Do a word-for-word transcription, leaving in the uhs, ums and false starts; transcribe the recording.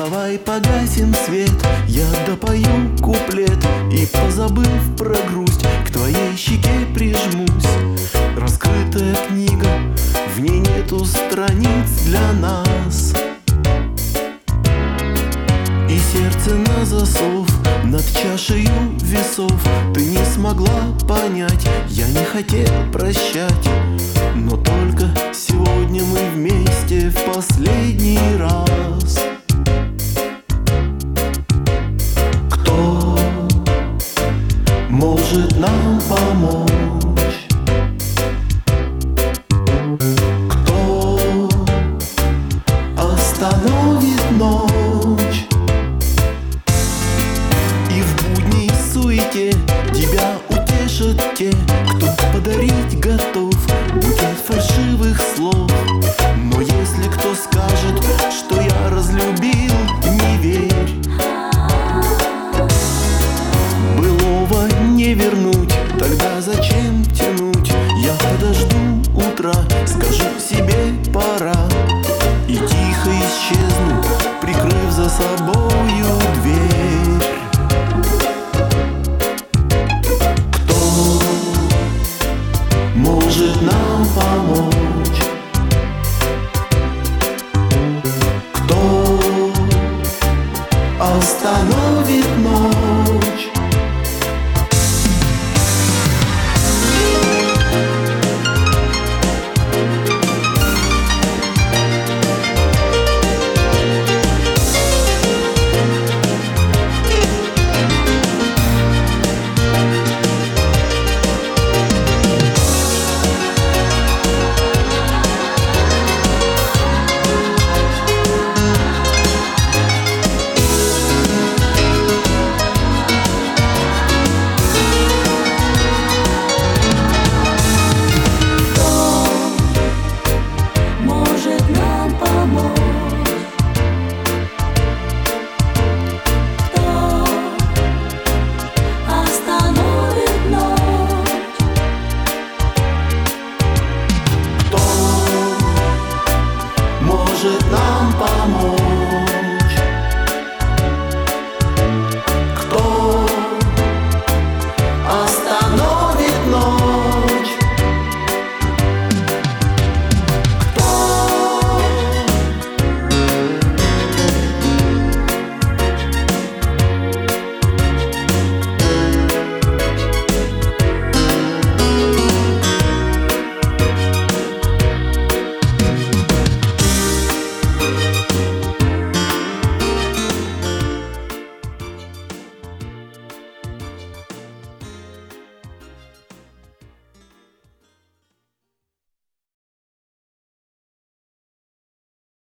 Давай погасим свет, я допою куплет и, позабыв про грусть, к твоей щеке прижмусь. Раскрытая книга, в ней нету страниц для нас, и сердце на засов над чашею весов. Ты не смогла понять, я не хотел прощать, но только сегодня мы вместе в последний раз. Кто может нам помочь? Кто остановит ночь? И в будней суете тебя утешат те, кто подарить готов букет фальшивых слов. Но если кто скажет, что я разлюбил, не верь. Былого не вернуть, тогда зачем тянуть? Я подожду утра, скажу себе пора, и тихо исчезну, прикрыв за собою дверь. Кто может нам помочь? Кто остановит ночь? Может,